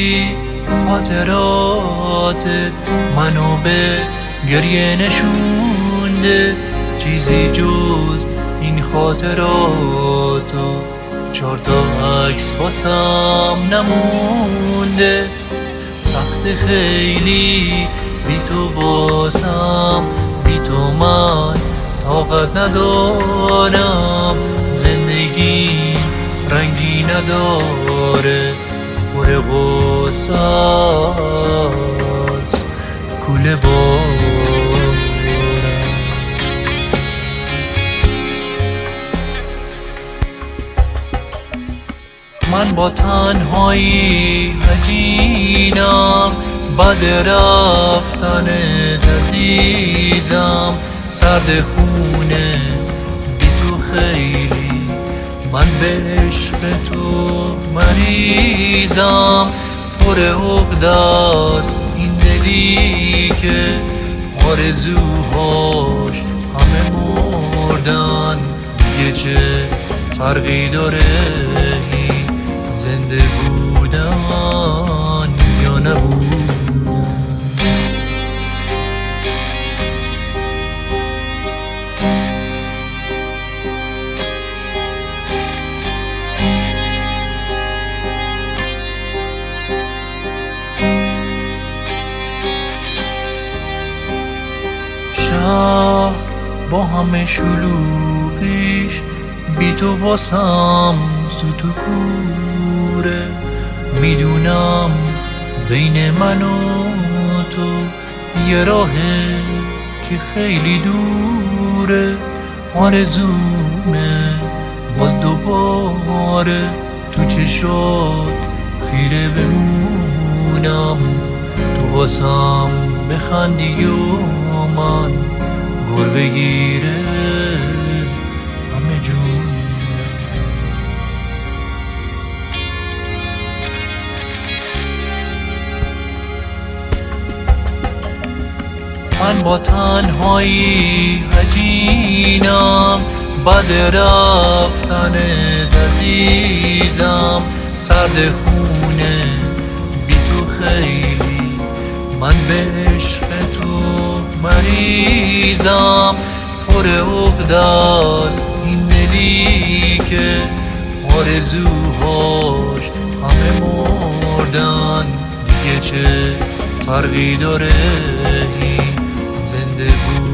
خیلی خاطراتت منو به گریه نشونده، چیزی جز این خاطراتو 4 تا عکس واسم نمونده. سخت خیلی بی تو واسم، بی تو من طاقت ندارم، زندگی رنگی نداره، پر غصه است کوله بارم. من با تنهایی عجینم، بعد رفتن عزیزم، سرد خونه بی تو خیلی، من به عشق تو مریضم، پر عقده‌ست این دلی که آرزوهاش همه مردن، دیگه چه فرقی داره این زنده بودن یا نبودن؟ شهر با همه شلوغیش بی تو واسم سوت و کوره، میدونم بین من و تو یه راهه که خیلی دوره، آرزومه باز دوباره تو چشات خیره بمونم، تو واسم بخندی و من گل بگیره همه جون. من با تنهایی عجینم، بعد رفتن عزیزم، سرد خونه بی تو خیلی، من به عشق تو مریضم، پر عقده‌ست این دلی که آرزوهاش همه مردن، دیگه چه فرقی داره این زنده بود